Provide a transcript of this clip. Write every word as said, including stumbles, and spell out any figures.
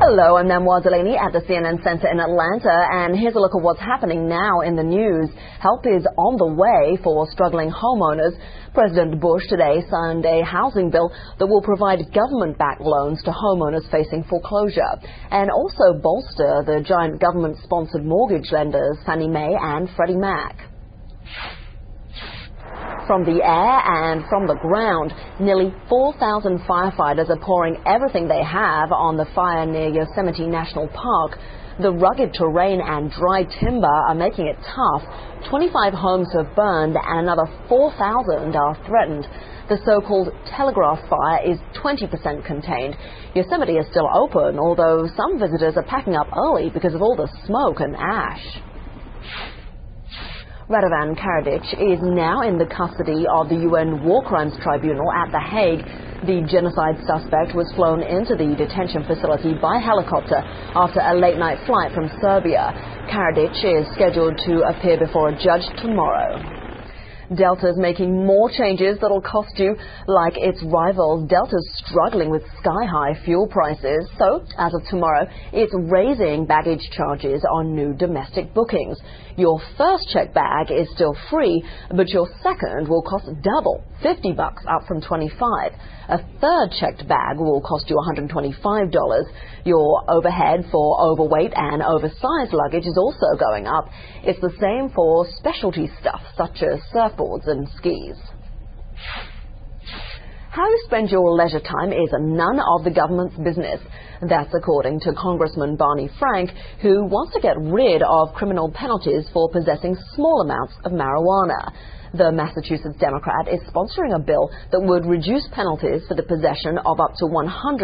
Hello, I'm Namwa Delaney at the C N N Center in Atlanta, and here's a look at what's happening now in the news. Help is on the way for struggling homeowners. President Bush today signed a housing bill that will provide government-backed loans to homeowners facing foreclosure and also bolster the giant government-sponsored mortgage lenders Fannie Mae and Freddie Mac. From the air and from the ground, nearly four thousand firefighters are pouring everything they have on the fire near Yosemite National Park. The rugged terrain and dry timber are making it tough. twenty-five homes have burned and another four thousand are threatened. The so-called Telegraph fire is twenty percent contained. Yosemite is still open, although some visitors are packing up early because of all the smoke and ash. Radovan Karadzic is now in the custody of the U N War Crimes Tribunal at The Hague. The genocide suspect was flown into the detention facility by helicopter after a late-night flight from Serbia. Karadzic is scheduled to appear before a judge tomorrow. Delta's making more changes that'll cost you like its rivals. Delta's struggling with sky-high fuel prices, so as of tomorrow, it's raising baggage charges on new domestic bookings. Your first checked bag is still free, but your second will cost double, fifty bucks up from twenty-five. A third checked bag will cost you one hundred twenty-five dollars. Your overhead for overweight and oversized luggage is also going up. It's the same for specialty stuff such as surfboards and skis. How you spend your leisure time is none of the government's business. That's according to Congressman Barney Frank, who wants to get rid of criminal penalties for possessing small amounts of marijuana. The Massachusetts Democrat is sponsoring a bill that would reduce penalties for the possession of up to one hundred